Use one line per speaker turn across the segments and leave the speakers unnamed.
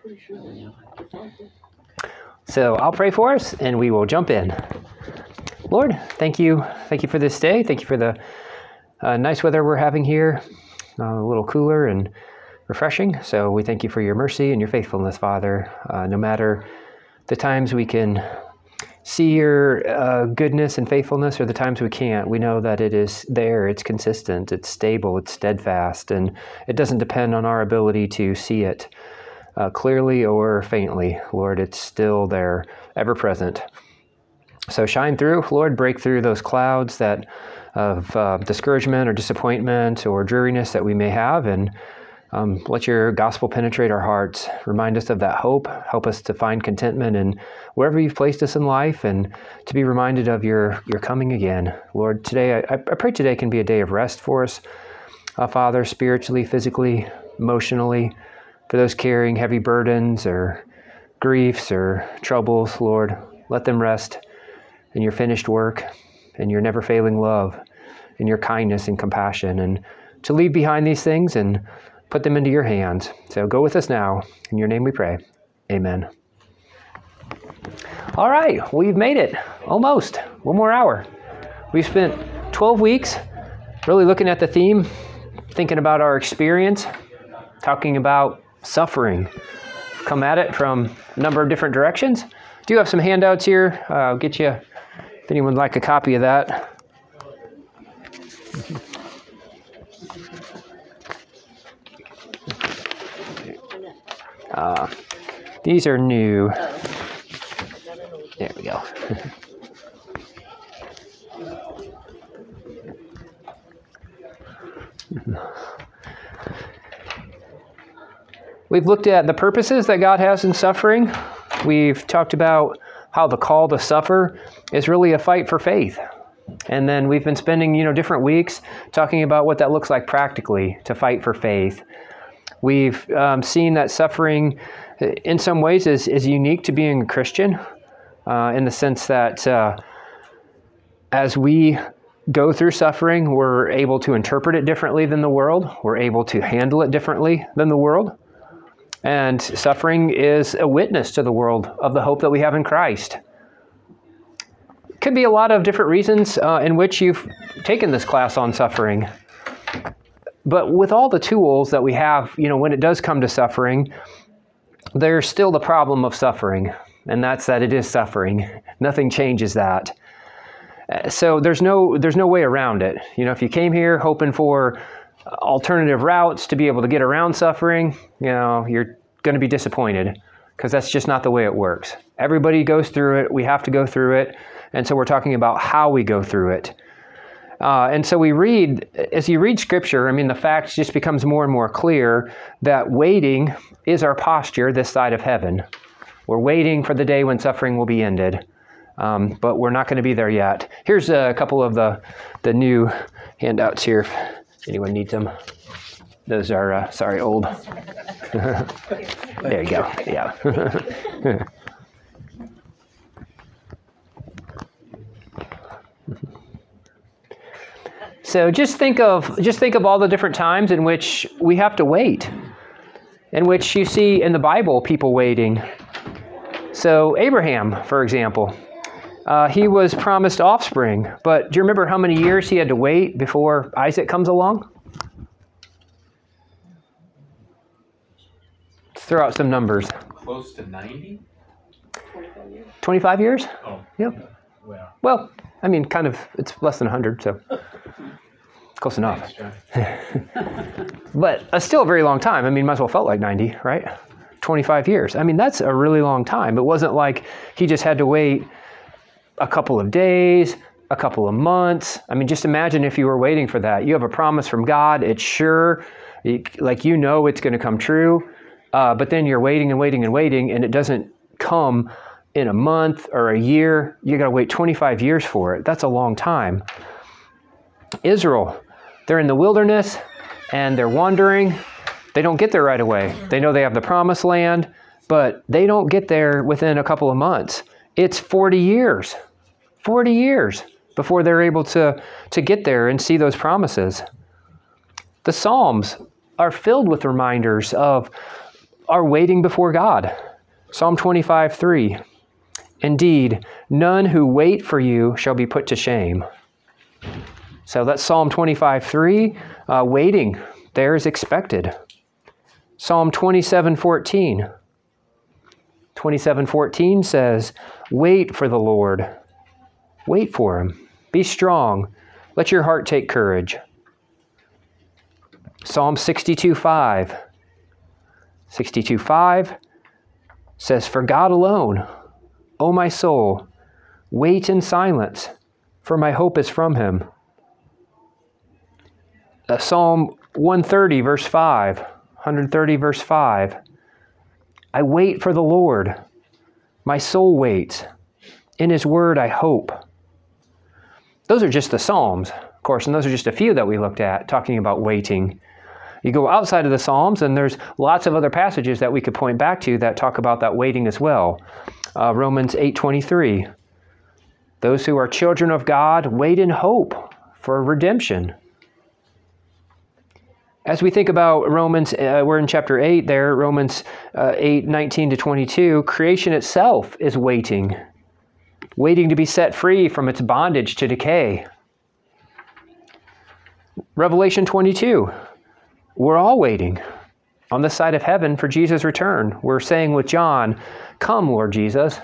So I'll pray for us, and we will jump in. Lord, thank you. Thank you for this day. Thank you for the nice weather we're having here, a little cooler and refreshing. So we thank you for your mercy and your faithfulness, Father. No matter the times we can see your goodness and faithfulness or the times we can't, we know that it is there, it's consistent, it's stable, it's steadfast, and it doesn't depend on our ability to see it clearly or faintly. Lord, it's still there, ever present. So shine through, Lord, break through those clouds that of discouragement or disappointment or dreariness that we may have, and let your gospel penetrate our hearts. Remind us of that hope. Help us to find contentment in wherever you've placed us in life, and to be reminded of your coming again. Lord, today, I pray today can be a day of rest for us, Father, spiritually, physically, emotionally, for those carrying heavy burdens or griefs or troubles. Lord, let them rest in your finished work and your never-failing love and your kindness and compassion, and to leave behind these things and put them into your hands. So go with us now. In your name we pray. Amen. All right, we've made it. Almost. One more hour. We've spent 12 weeks really looking at the theme, thinking about our experience, talking about suffering. Come at it from a number of different directions. Do have some handouts here. I'll get you, if anyone would like a copy of that. These are new. There we go. We've looked at the purposes that God has in suffering. We've talked about how the call to suffer is really a fight for faith. And then we've been spending, different weeks talking about what that looks like practically to fight for faith. We've seen that suffering in some ways is unique to being a Christian, in the sense that as we go through suffering, we're able to interpret it differently than the world. We're able to handle it differently than the world. And suffering is a witness to the world of the hope that we have in Christ. Could be a lot of different reasons in which you've taken this class on suffering. But with all the tools that we have, when it does come to suffering, there's still the problem of suffering, and that's that it is suffering. Nothing changes that. So there's no way around it. If you came here hoping for alternative routes to be able to get around suffering, you're going to be disappointed, because that's just not the way it works. Everybody goes through it. We have to go through it. And so we're talking about how we go through it. And so as you read Scripture, the fact just becomes more and more clear that waiting is our posture this side of heaven. We're waiting for the day when suffering will be ended, but we're not going to be there yet. Here's a couple of the new handouts here, if anyone needs them. Those are, old. There you go, yeah. So just think of all the different times in which we have to wait, in which you see in the Bible people waiting. So Abraham, for example, he was promised offspring, but do you remember how many years he had to wait before Isaac comes along? Let's throw out some numbers.
Close to 90?
25 years?
Oh.
Yep.
Well,
Well, kind of, it's less than 100, so close enough.
thanks,
But still a very long time. Might as well felt like 90, right? 25 years. That's a really long time. It wasn't like he just had to wait a couple of days, a couple of months. Just imagine if you were waiting for that. You have a promise from God. It's sure, it's going to come true. But then you're waiting and waiting and waiting, and it doesn't come in a month or a year. You got to wait 25 years for it. That's a long time. Israel, they're in the wilderness and they're wandering. They don't get there right away. They know they have the promised land, but they don't get there within a couple of months. It's 40 years before they're able to get there and see those promises. The Psalms are filled with reminders of are waiting before God. Psalm 25:3. Indeed, none who wait for you shall be put to shame. So that's Psalm 25:3. Waiting there is expected. Psalm 27:14. 27:14 says, wait for the Lord. Wait for him. Be strong. Let your heart take courage. Psalm 62:5. 62:5 says, for God alone, O my soul, wait in silence, for my hope is from him. Psalm 130, verse 5. 130, verse 5. I wait for the Lord. My soul waits. In his word I hope. Those are just the Psalms, of course, and those are just a few that we looked at, talking about waiting. You go outside of the Psalms, and there's lots of other passages that we could point back to that talk about that waiting as well. Romans 8:23. Those who are children of God wait in hope for redemption. As we think about Romans, we're in chapter 8 there, Romans 8:19-22, creation itself is waiting to be set free from its bondage to decay. Revelation 22, we're all waiting on this side of heaven for Jesus' return. We're saying with John, come, Lord Jesus.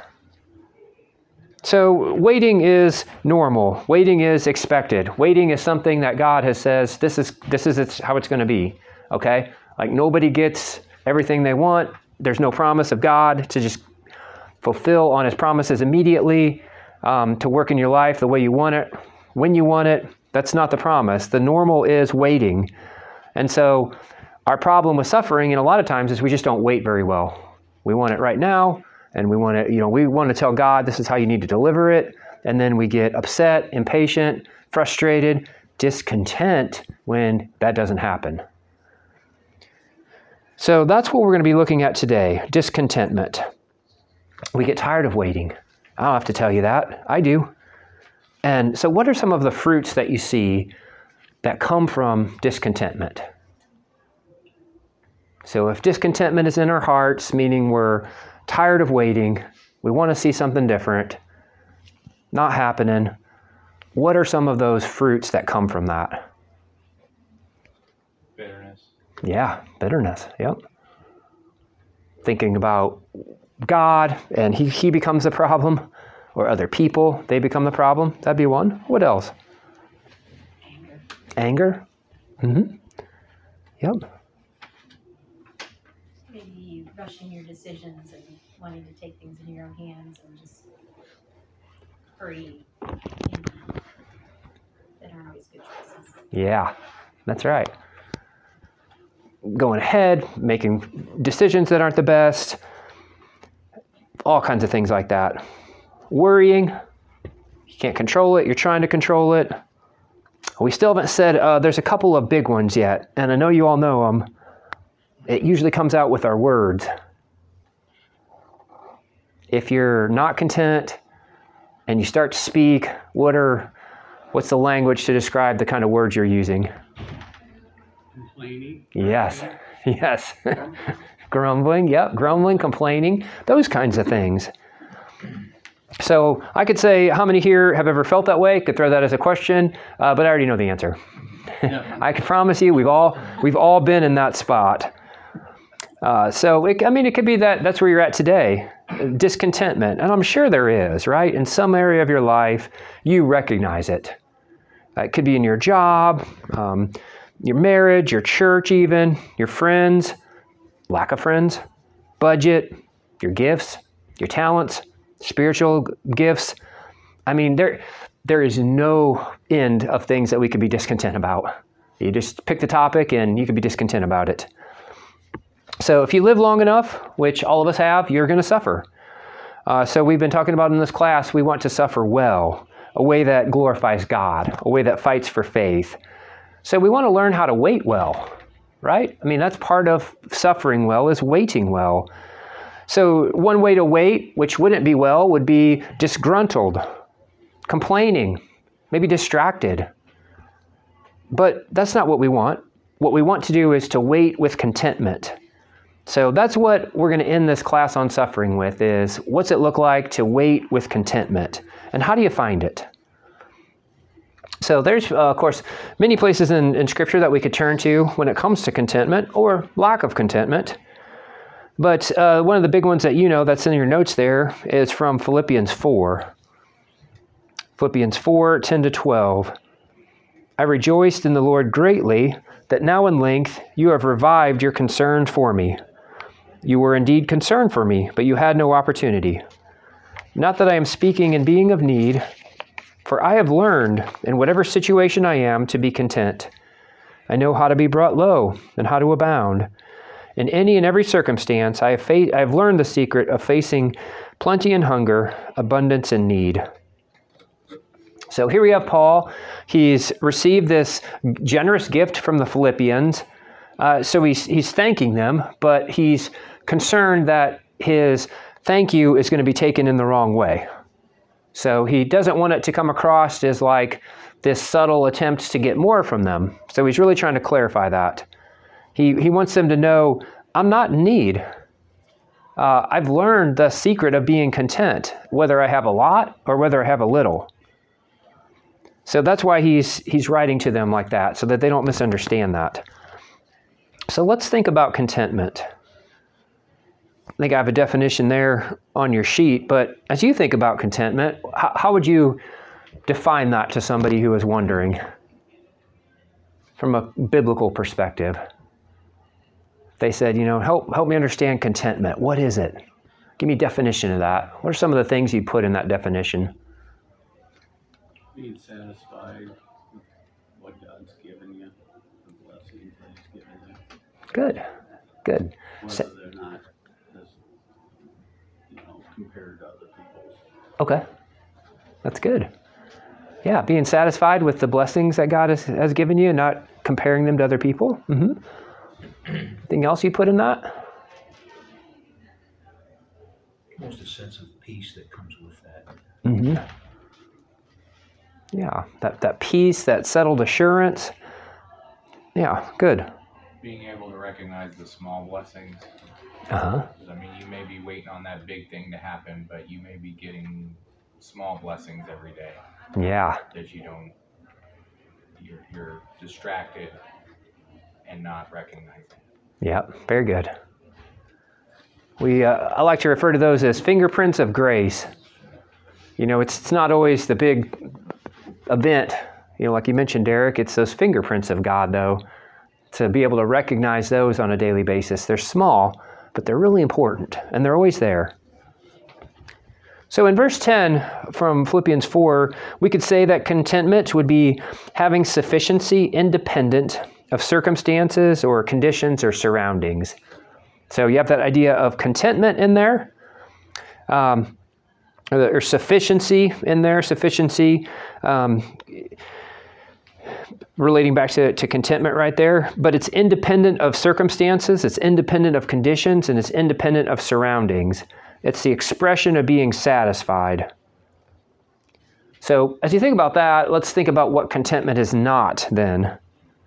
So waiting is normal. Waiting is expected. Waiting is something that God has says, this is how it's going to be, okay? Like nobody gets everything they want. There's no promise of God to just fulfill on his promises immediately, to work in your life the way you want it, when you want it. That's not the promise. The normal is waiting. And so our problem with suffering, and a lot of times, is we just don't wait very well. We want it right now. And we want to tell God, this is how you need to deliver it. And then we get upset, impatient, frustrated, discontent when that doesn't happen. So that's what we're going to be looking at today, discontentment. We get tired of waiting. I don't have to tell you that. I do. And so what are some of the fruits that you see that come from discontentment? So if discontentment is in our hearts, meaning we're tired of waiting, we want to see something different, not happening, what are some of those fruits that come from that?
Bitterness.
Yeah, bitterness, yep. Thinking about God and he becomes the problem, or other people, they become the problem. That'd be one. What else? Anger? Mm-hmm. Yep.
Maybe rushing your decisions and wanting to take things into your own hands and just hurry that aren't always good choices.
Yeah, that's right. Going ahead, making decisions that aren't the best, all kinds of things like that. Worrying, you can't control it, you're trying to control it. We still haven't said, there's a couple of big ones yet, and I know you all know them. It usually comes out with our words. If you're not content and you start to speak, what's the language to describe the kind of words you're using?
Complaining.
Yes. Grumbling, yep, grumbling, complaining, those kinds of things. So I could say, how many here have ever felt that way? Could throw that as a question, but I already know the answer.
Yeah.
I can promise you, we've all been in that spot. It could be that's where you're at today, discontentment, and I'm sure there is, right? In some area of your life, you recognize it. It could be in your job, your marriage, your church, even your friends, lack of friends, budget, your gifts, your talents, spiritual gifts. I mean, there is no end of things that we could be discontent about. You just pick the topic and you could be discontent about it. So if you live long enough, which all of us have, you're going to suffer. So we've been talking about in this class, we want to suffer well, a way that glorifies God, a way that fights for faith. So we want to learn how to wait well, right? I mean, that's part of suffering well, is waiting well. So one way to wait, which wouldn't be well, would be disgruntled, complaining, maybe distracted. But that's not what we want. What we want to do is to wait with contentment. So that's what we're going to end this class on suffering with, is what's it look like to wait with contentment? And how do you find it? So there's, of course, many places in Scripture that we could turn to when it comes to contentment or lack of contentment. But one of the big ones that you know that's in your notes there is from Philippians 4. Philippians 4, 10-12. I rejoiced in the Lord greatly that now in length you have revived your concern for me. You were indeed concerned for me, but you had no opportunity. Not that I am speaking in being of need, for I have learned in whatever situation I am to be content. I know how to be brought low and how to abound. In any and every circumstance, I have learned the secret of facing plenty and hunger, abundance and need. So here we have Paul. He's received this generous gift from the Philippians. So he's thanking them, but he's concerned that his thank you is going to be taken in the wrong way. So he doesn't want it to come across as like this subtle attempt to get more from them. So he's really trying to clarify that. He wants them to know, I'm not in need. I've learned the secret of being content, whether I have a lot or whether I have a little. So that's why he's writing to them like that, so that they don't misunderstand that. So let's think about contentment. I think I have a definition there on your sheet, but as you think about contentment, how would you define that to somebody who is wondering from a biblical perspective? They said, help me understand contentment. What is it? Give me a definition of that. What are some of the things you put in that definition?
Being satisfied with what God's given you, the blessings that He's given you.
Good.
Whether they're not compared to other people's.
Okay. That's good. Yeah, being satisfied with the blessings that God has given you and not comparing them to other people. Mm-hmm. Anything else you put in that?
There's a sense of peace that comes with that.
Mm-hmm. Yeah, that peace, that settled assurance. Yeah, good.
Being able to recognize the small blessings.
Uh-huh.
I mean, you may be waiting on that big thing to happen, but you may be getting small blessings every day.
Yeah.
That you're distracted and not recognizing.
Yeah, very good. I like to refer to those as fingerprints of grace. It's not always the big event, like you mentioned, Derek. It's those fingerprints of God, though, to be able to recognize those on a daily basis. They're small, but they're really important, and they're always there. So in verse 10 from Philippians 4, we could say that contentment would be having sufficiency independent of circumstances or conditions or surroundings. So you have that idea of contentment in there, or sufficiency in there, relating back to contentment right there. But it's independent of circumstances, it's independent of conditions, and it's independent of surroundings. It's the expression of being satisfied. So as you think about that, let's think about what contentment is not then.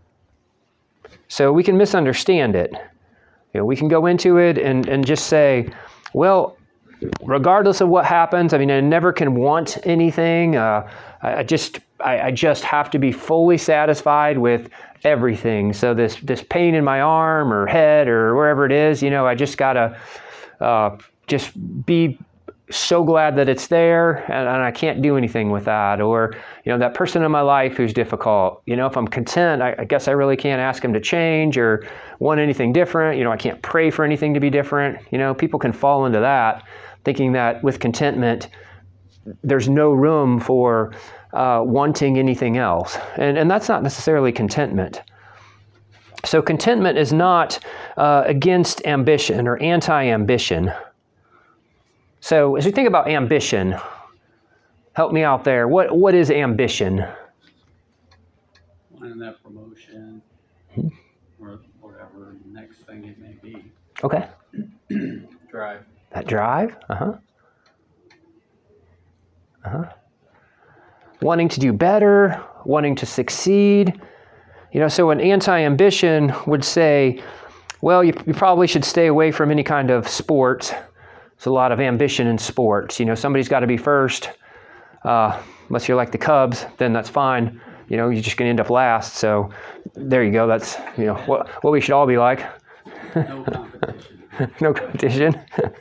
So we can misunderstand it. We can go into it and just say, well, regardless of what happens, I never can want anything. I just have to be fully satisfied with everything. So this pain in my arm or head or wherever it is, I just gotta just be so glad that it's there, and I can't do anything with that. Or, that person in my life who's difficult, if I'm content, I guess I really can't ask him to change or want anything different. I can't pray for anything to be different. People can fall into that, thinking that with contentment, there's no room for wanting anything else. And that's not necessarily contentment. So contentment is not against ambition or anti-ambition. So as you think about ambition, help me out there. What is ambition?
Wanting that promotion or whatever next thing it may be.
Okay.
Drive.
That drive? Wanting to do better, wanting to succeed. So an anti-ambition would say, Well, you probably should stay away from any kind of sports. There's a lot of ambition in sports. Somebody's got to be first. Unless you're like the Cubs, then that's fine. You're just going to end up last. So there you go. That's, what we should all be like.
No competition.
No competition.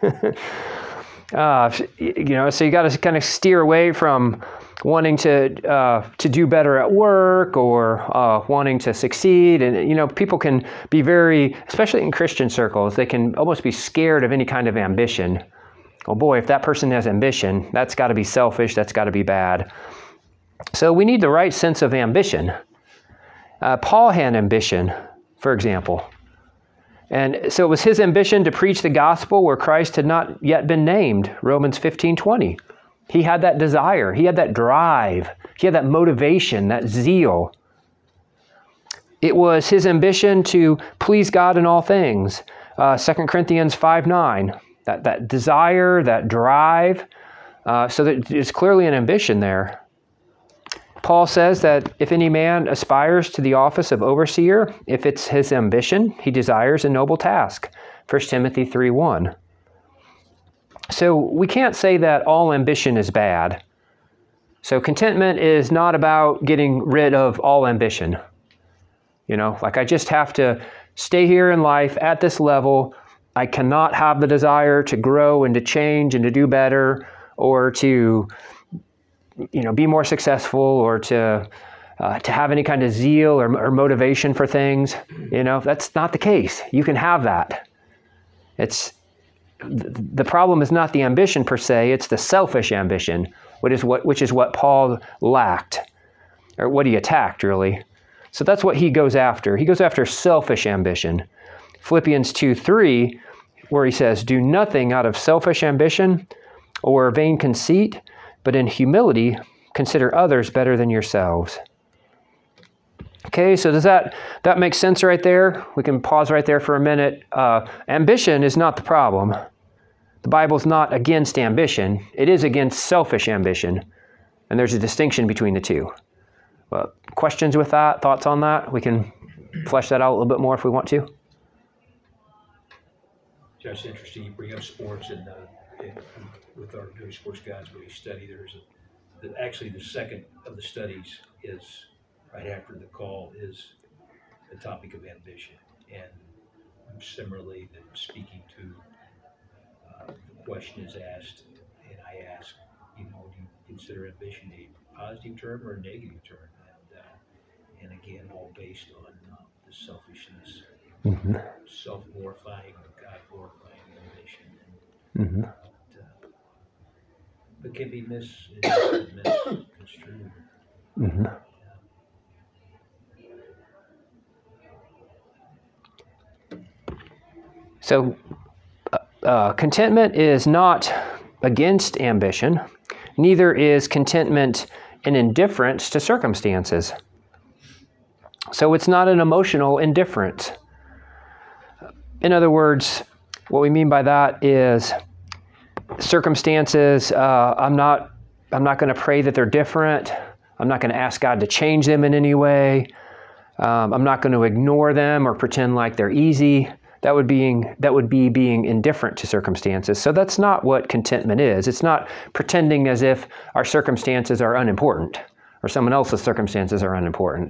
So you got to kind of steer away from wanting to do better at work or wanting to succeed. And, people can be very, especially in Christian circles, they can almost be scared of any kind of ambition. Oh boy, if that person has ambition, that's got to be selfish, that's got to be bad. So we need the right sense of ambition. Paul had ambition, for example. And so it was his ambition to preach the gospel where Christ had not yet been named, Romans 15:20. He had that desire, he had that drive, he had that motivation, that zeal. It was his ambition to please God in all things, 2 Corinthians 5:9. That desire, that drive, so that there's clearly an ambition there. Paul says that if any man aspires to the office of overseer, if it's his ambition, he desires a noble task, 1 Timothy 3:1. So we can't say that all ambition is bad. So contentment is not about getting rid of all ambition. I just have to stay here in life at this level. I cannot have the desire to grow and to change and to do better or to, be more successful or to have any kind of zeal or motivation for things. That's not the case. You can have that. The problem is not the ambition per se, it's the selfish ambition, which is what Paul lacked, or what he attacked, really. So that's what he goes after. He goes after selfish ambition. Philippians 2:3, where he says, "Do nothing out of selfish ambition or vain conceit, but in humility consider others better than yourselves." Okay, so does that make sense right there? We can pause right there for a minute. Ambition is not the problem. The Bible's not against ambition. It is against selfish ambition. And there's a distinction between the two. Questions with that? Thoughts on that? We can flesh that out a little bit more if we want to.
Josh, it's interesting you bring up sports, and with our Dirty Sports Guides, where we study, actually the second of the studies is right after the call is the topic of ambition. And similarly, speaking to the question is asked, and I ask, do you consider ambition a positive term or a negative term? And again, all based on the selfishness, self-glorifying, God-glorifying ambition. But can be misconstrued.
So contentment is not against ambition. Neither is contentment an indifference to circumstances. So it's not an emotional indifference. In other words, what we mean by that is circumstances, I'm not going to pray that they're different. I'm not going to ask God to change them in any way. I'm not going to ignore them or pretend like they're easy. That would be being indifferent to circumstances. So that's not what contentment is. It's not pretending as if our circumstances are unimportant or someone else's circumstances are unimportant.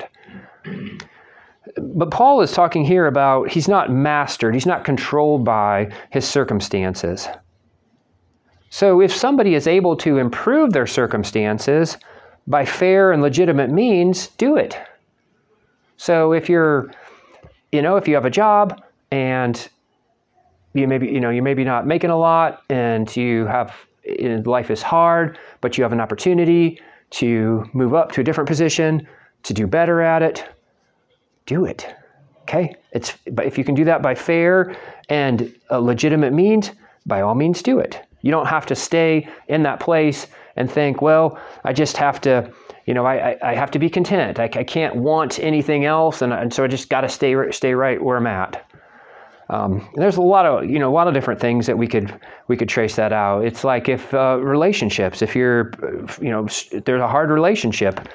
But Paul is talking here about he's not mastered, he's not controlled by his circumstances. So if somebody is able to improve their circumstances by fair and legitimate means, do it. So if if you have a job and you maybe not making a lot and life is hard, but you have an opportunity to move up to a different position, to do better at it, do it. Okay? But if you can do that by fair and legitimate means, by all means do it. You don't have to stay in that place and think, well, I just have to, I have to be content. I can't want anything else, and so I just got to stay right where I'm at. There's a lot of different things that we could trace that out. It's like if relationships, if there's a hard relationship,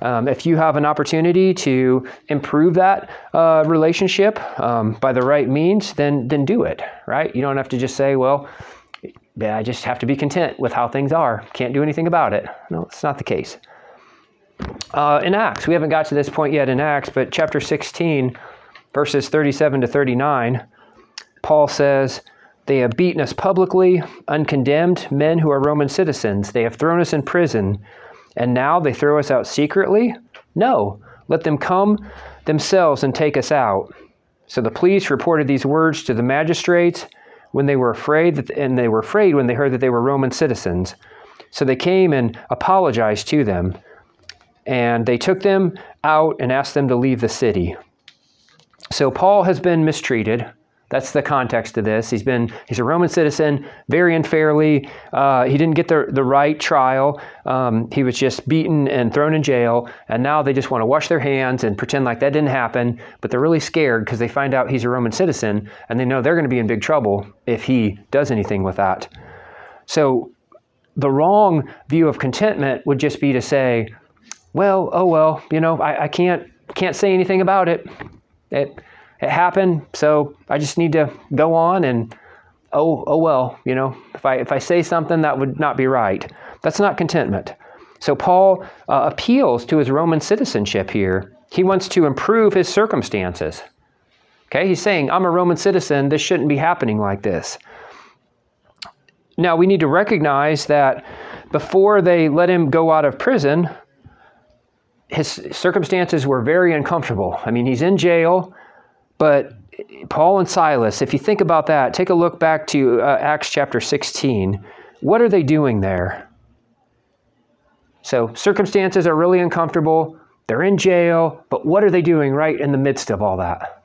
If you have an opportunity to improve that relationship by the right means, then do it, right? You don't have to just say, well, yeah, I just have to be content with how things are. Can't do anything about it. No, it's not the case. In Acts, we haven't got to this point yet in Acts, but chapter 16, verses 37 to 39, Paul says, "They have beaten us publicly, uncondemned, men who are Roman citizens. They have thrown us in prison, and now they throw us out secretly? No, let them come themselves and take us out." So the police reported these words to the magistrates when they were afraid, when they heard that they were Roman citizens. So they came and apologized to them, and they took them out and asked them to leave the city. So Paul has been mistreated. That's the context of this. He's a Roman citizen, very unfairly. He didn't get the right trial. He was just beaten and thrown in jail. And now they just want to wash their hands and pretend like that didn't happen. But they're really scared because they find out he's a Roman citizen, and they know they're going to be in big trouble if he does anything with that. So the wrong view of contentment would just be to say, well, oh well, I can't say anything about it. It happened, so I just need to go on and, oh well, if I say something that would not be right. That's not contentment. So Paul appeals to his Roman citizenship here. He wants to improve his circumstances. Okay, he's saying, I'm a Roman citizen, this shouldn't be happening like this. Now, we need to recognize that before they let him go out of prison, his circumstances were very uncomfortable. I mean, he's in jail. But Paul and Silas, if you think about that, take a look back to Acts chapter 16. What are they doing there? So circumstances are really uncomfortable. They're in jail. But what are they doing right in the midst of all that?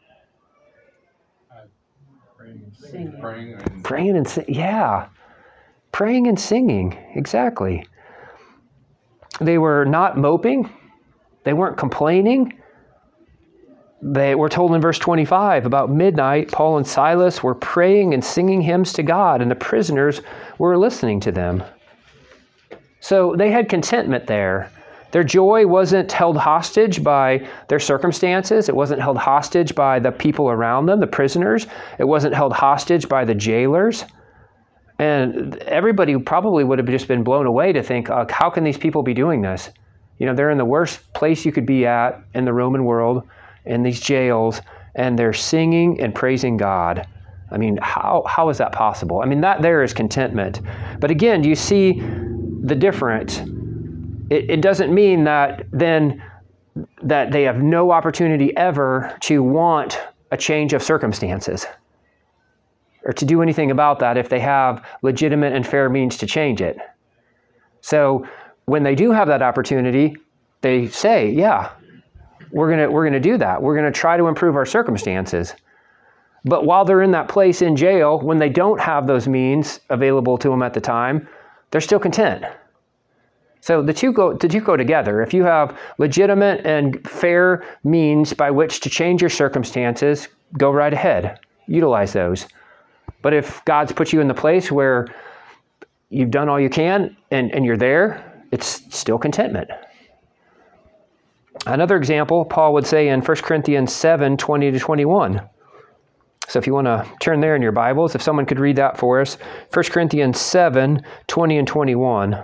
Praying and singing. Yeah. Praying and singing. Exactly. They were not moping. They weren't complaining. They were told in verse 25, about midnight, Paul and Silas were praying and singing hymns to God, and the prisoners were listening to them. So they had contentment there. Their joy wasn't held hostage by their circumstances. It wasn't held hostage by the people around them, the prisoners. It wasn't held hostage by the jailers. And everybody probably would have just been blown away to think, how can these people be doing this? They're in the worst place you could be at in the Roman world, in these jails, and they're singing and praising God. I mean, how is that possible? I mean, that there is contentment. But again, do you see the difference? It doesn't mean that then that they have no opportunity ever to want a change of circumstances or to do anything about that if they have legitimate and fair means to change it. So when they do have that opportunity, they say, yeah, we're gonna do that. We're gonna try to improve our circumstances. But while they're in that place in jail, when they don't have those means available to them at the time, they're still content. So the two go together. If you have legitimate and fair means by which to change your circumstances, go right ahead. Utilize those. But if God's put you in the place where you've done all you can and you're there, it's still contentment. Another example, Paul would say in 1 Corinthians 7, 20 to 21. So if you want to turn there in your Bibles, if someone could read that for us. 1 Corinthians 7, 20 and 21.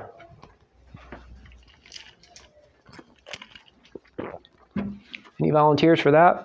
Any volunteers for that?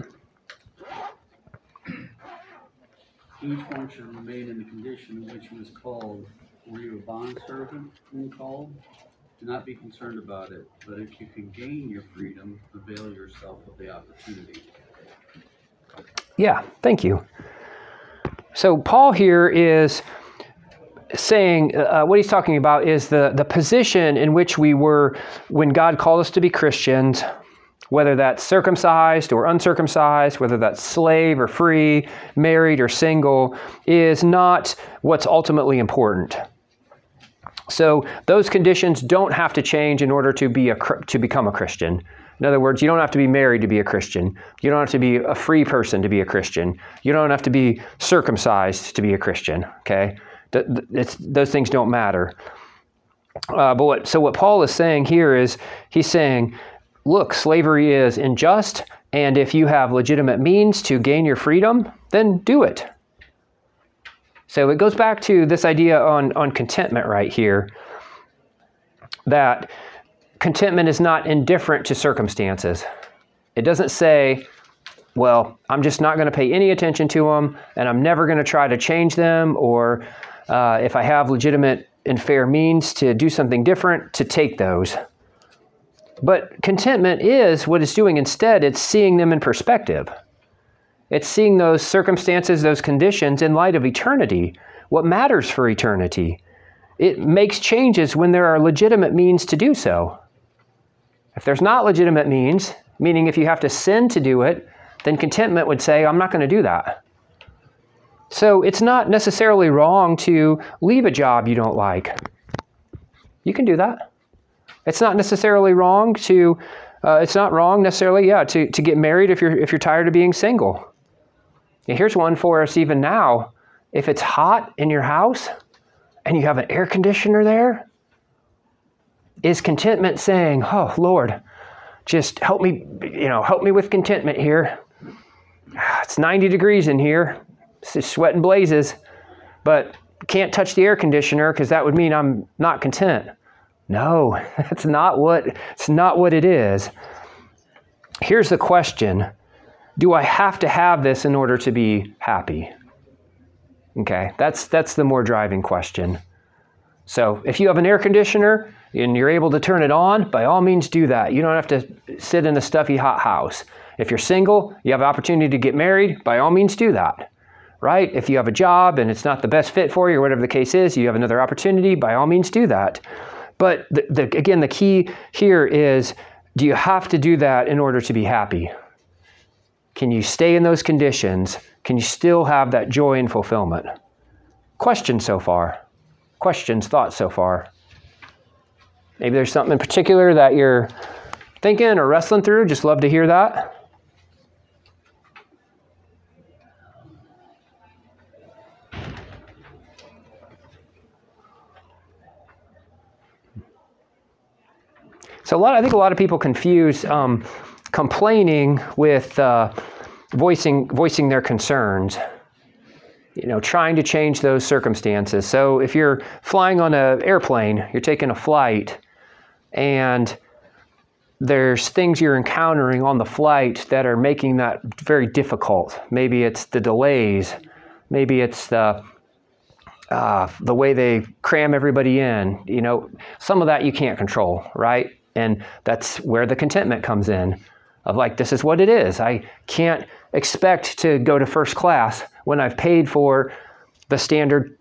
Each one should remain in the condition in which he was called. Were you a bondservant when called? Do not be concerned about it, but if you can gain your freedom, avail yourself of the opportunity.
Yeah, thank you. So Paul here is saying, what he's talking about is the position in which we were when God called us to be Christians, whether that's circumcised or uncircumcised, whether that's slave or free, married or single, is not what's ultimately important. So those conditions don't have to change in order to become a Christian. In other words, you don't have to be married to be a Christian. You don't have to be a free person to be a Christian. You don't have to be circumcised to be a Christian, okay? Those things don't matter. But what Paul is saying here is, he's saying, look, slavery is unjust, and if you have legitimate means to gain your freedom, then do it. So it goes back to this idea on contentment right here, that contentment is not indifferent to circumstances. It doesn't say, well, I'm just not going to pay any attention to them, and I'm never going to try to change them, or if I have legitimate and fair means to do something different, to take those. But contentment is what it's doing instead. It's seeing them in perspective. It's seeing those circumstances, those conditions in light of eternity, what matters for eternity. It makes changes when there are legitimate means to do so. If there's not legitimate means, meaning if you have to sin to do it, then contentment would say, I'm not going to do that. So it's not necessarily wrong to leave a job you don't like. You can do that. It's not necessarily wrong to, to get married if you're tired of being single. And here's one for us even now. If it's hot in your house and you have an air conditioner there, is contentment saying, oh, Lord, just help me with contentment here. It's 90 degrees in here. It's sweating blazes, but can't touch the air conditioner because that would mean I'm not content. No, it's not what it is. Here's the question. Do I have to have this in order to be happy? Okay, that's the more driving question. So if you have an air conditioner and you're able to turn it on, by all means do that. You don't have to sit in a stuffy hot house. If you're single, you have the opportunity to get married, by all means do that. Right? If you have a job and it's not the best fit for you or whatever the case is, you have another opportunity, by all means do that. But again, the key here is, do you have to do that in order to be happy? Can you stay in those conditions? Can you still have that joy and fulfillment? Questions so far? Questions, thoughts so far? Maybe there's something in particular that you're thinking or wrestling through. Just love to hear that. So I think a lot of people confuse complaining with voicing their concerns. Trying to change those circumstances. So if you're flying on an airplane, you're taking a flight, and there's things you're encountering on the flight that are making that very difficult. Maybe it's the delays. Maybe it's the way they cram everybody in. Some of that you can't control, right? And that's where the contentment comes in, of like, this is what it is. I can't expect to go to first class when I've paid for the standard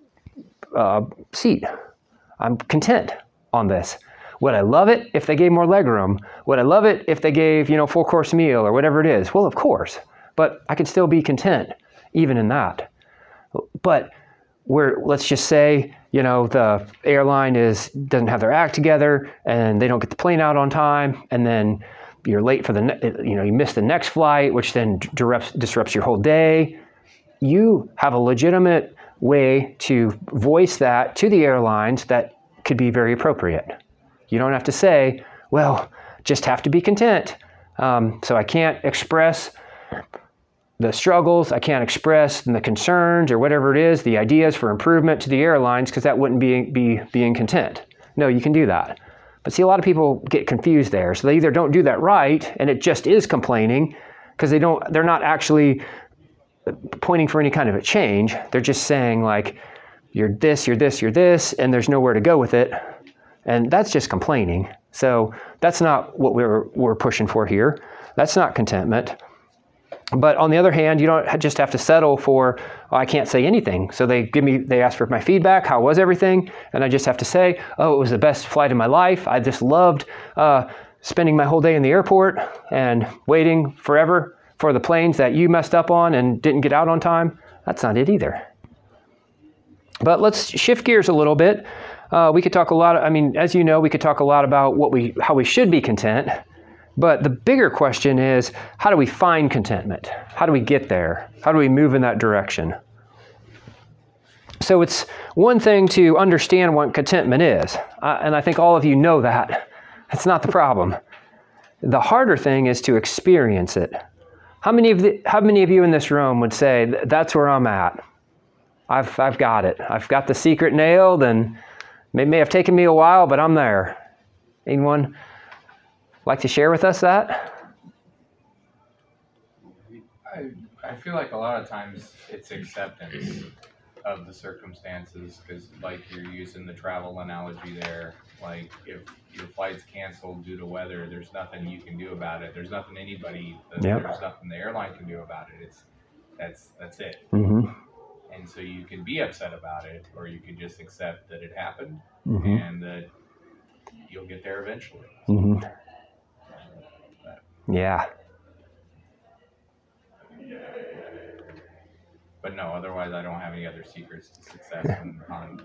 seat. I'm content on this. Would I love it if they gave more legroom? Would I love it if they gave, full course meal or whatever it is? Well, of course, but I could still be content even in that. But let's just say, the airline doesn't have their act together and they don't get the plane out on time, and then you're late for you miss the next flight, which then disrupts your whole day. You have a legitimate way to voice that to the airlines that could be very appropriate. You don't have to say, well, just have to be content. So I can't express the struggles, I can't express the concerns or whatever it is, the ideas for improvement to the airlines, because that wouldn't be being content. No, you can do that. But see, a lot of people get confused there. So they either don't do that right, and it just is complaining, because they're not actually pointing for any kind of a change. They're just saying like, you're this, and there's nowhere to go with it. And that's just complaining. So that's not what we're pushing for here. That's not contentment. But on the other hand, you don't just have to settle for, I can't say anything. So they ask for my feedback. How was everything? And I just have to say, it was the best flight of my life. I just loved spending my whole day in the airport and waiting forever for the planes that you messed up on and didn't get out on time. That's not it either. But let's shift gears a little bit. We could talk a lot, as you know, we could talk a lot about how we should be content. But the bigger question is, how do we find contentment? How do we get there? How do we move in that direction? So it's one thing to understand what contentment is. And I think all of you know that. That's not the problem. The harder thing is to experience it. How many of you in this room would say, that's where I'm at? I've got it. I've got the secret nailed, and it may have taken me a while, but I'm there. Anyone like to share with us that?
I feel like a lot of times it's acceptance of the circumstances, because like you're using the travel analogy there, like if your flight's canceled due to weather, there's nothing you can do about it. There's nothing there's nothing the airline can do about it. That's it.
Mm-hmm.
And so you can be upset about it, or you can just accept that it happened
Mm-hmm.
and that you'll get there eventually.
Mm-hmm. Yeah.
But no, otherwise I don't have any other secrets to success on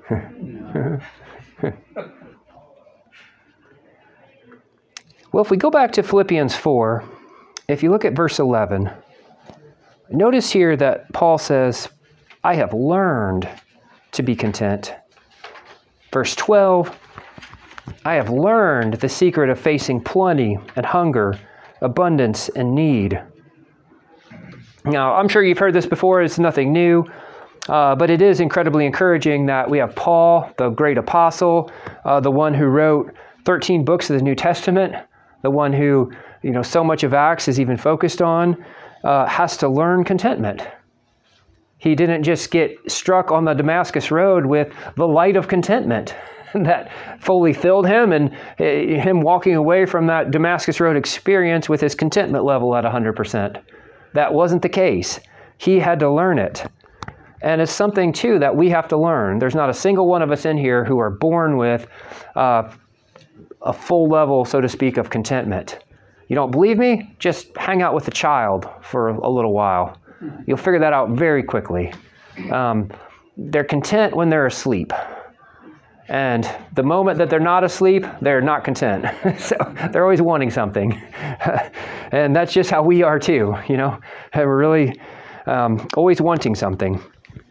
Well, if we go back to Philippians 4, if you look at verse 11, notice here that Paul says, I have learned to be content. Verse 12, I have learned the secret of facing plenty and hunger, abundance and need. Now, I'm sure you've heard this before. It's nothing new, but it is incredibly encouraging that we have Paul, the great apostle, the one who wrote 13 books of the New Testament, the one who, so much of Acts is even focused on, has to learn contentment. He didn't just get struck on the Damascus Road with the light of contentment that fully filled him, and him walking away from that Damascus Road experience with his contentment level at 100%. That wasn't the case. He had to learn it. And it's something, too, that we have to learn. There's not a single one of us in here who are born with a full level, so to speak, of contentment. You don't believe me? Just hang out with a child for a little while. You'll figure that out very quickly. They're content when they're asleep. And the moment that they're not asleep, they're not content. So they're always wanting something. And that's just how we are too, We're really always wanting something.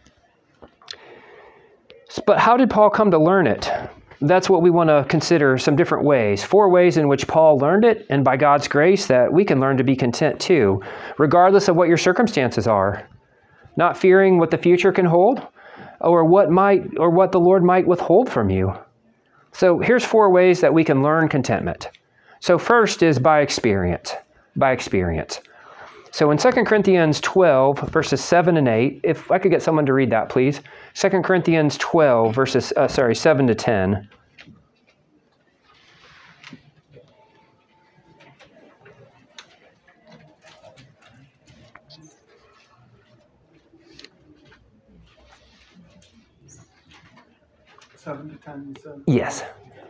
But how did Paul come to learn it? That's what we want to consider, some different ways. 4 ways in which Paul learned it, and by God's grace that we can learn to be content too, regardless of what your circumstances are. Not fearing what the future can hold, or what the Lord might withhold from you. So here's 4 ways that we can learn contentment. So first is by experience. By experience. So in 2 Corinthians 12, verses 7 and 8, if I could get someone to read that, please. 2 Corinthians 12, verses 7 to 10.
Seven to 10, you said?
Yes.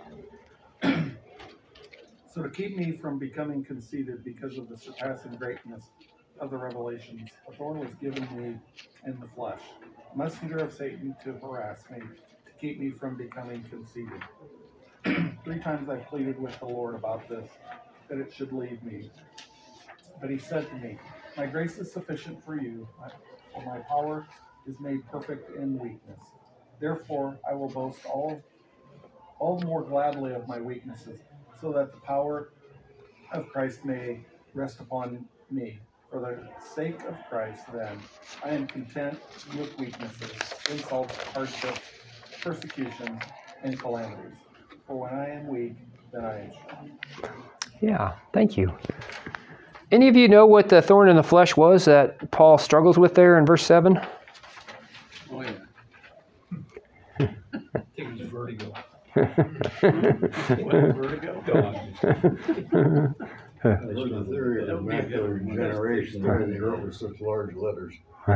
So to keep me from becoming conceited because of the surpassing greatness of the revelations, a thorn was given me in the flesh, a messenger of Satan to harass me, to keep me from becoming conceited. 3 times I pleaded with the Lord about this, that it should leave me. But he said to me, my grace is sufficient for you, for my power is made perfect in weakness. Therefore, I will boast all the more gladly of my weaknesses, so that the power of Christ may rest upon me. For the sake of Christ, then, I am content with weaknesses, insults, hardships, persecutions, and calamities. For when I am weak, then I am strong.
Yeah, thank you. Any of you know what the thorn in the flesh was that Paul struggles with there in verse 7?
Oh, yeah.
I think it was vertigo.
Vertigo?
That's the theory of macular degeneration there they wrote with such large letters.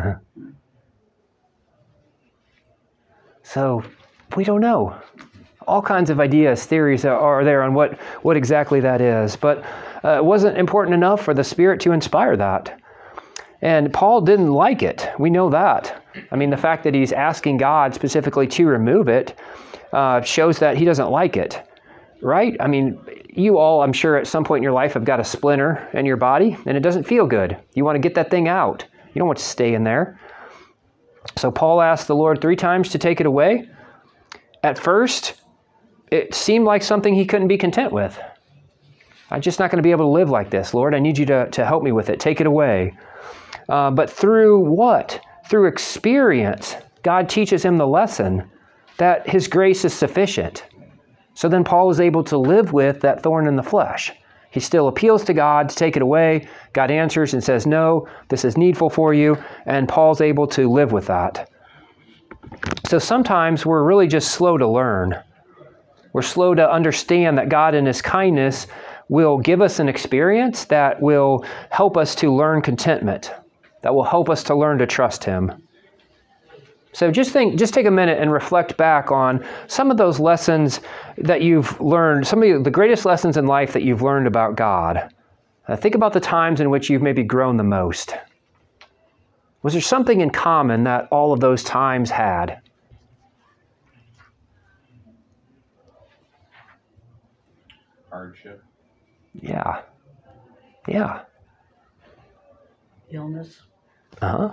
So we don't know. All kinds of ideas, theories are there on what exactly that is. But it wasn't important enough for the Spirit to inspire that. And Paul didn't like it. We know that. I mean, the fact that he's asking God specifically to remove it shows that he doesn't like it, right? I mean, you all, I'm sure at some point in your life have got a splinter in your body, and it doesn't feel good. You want to get that thing out. You don't want to stay in there. So Paul asked the Lord 3 times to take it away. At first, it seemed like something he couldn't be content with. I'm just not going to be able to live like this, Lord. I need you to help me with it. Take it away. But through what? Through experience, God teaches him the lesson that his grace is sufficient. So then Paul is able to live with that thorn in the flesh. He still appeals to God to take it away. God answers and says, no, this is needful for you. And Paul's able to live with that. So sometimes we're really just slow to learn. We're slow to understand that God in his kindness will give us an experience that will help us to learn contentment, that will help us to learn to trust him. So just take a minute and reflect back on some of those lessons that you've learned, some of the greatest lessons in life that you've learned about God. Think about the times in which you've maybe grown the most. Was there something in common that all of those times had?
Hardship.
Yeah.
Illness.
Uh-huh.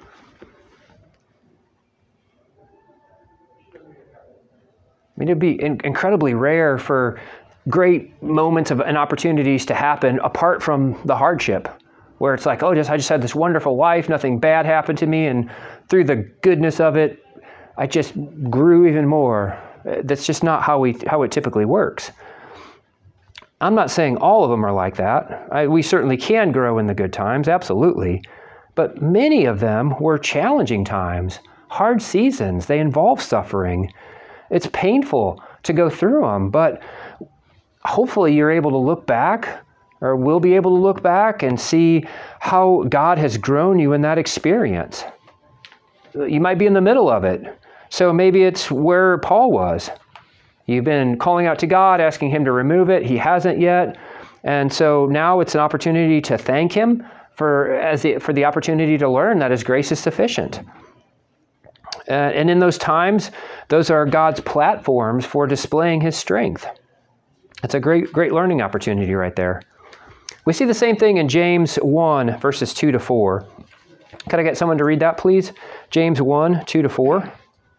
I mean, it'd be incredibly rare for great moments and opportunities to happen apart from the hardship, where it's like, oh, I just had this wonderful life, nothing bad happened to me, and through the goodness of it, I just grew even more. That's just not how it typically works. I'm not saying all of them are like that. We certainly can grow in the good times, absolutely. But many of them were challenging times, hard seasons. They involve suffering. It's painful to go through them, but hopefully you're able to look back, or will be able to look back and see how God has grown you in that experience. You might be in the middle of it. So maybe it's where Paul was. You've been calling out to God, asking him to remove it. He hasn't yet. And so now it's an opportunity to thank him for the opportunity to learn that his grace is sufficient. And in those times, those are God's platforms for displaying his strength. It's a great learning opportunity right there. We see the same thing in James 1, verses 2 to 4. Could I get someone to read that, please? James 1, 2 to 4.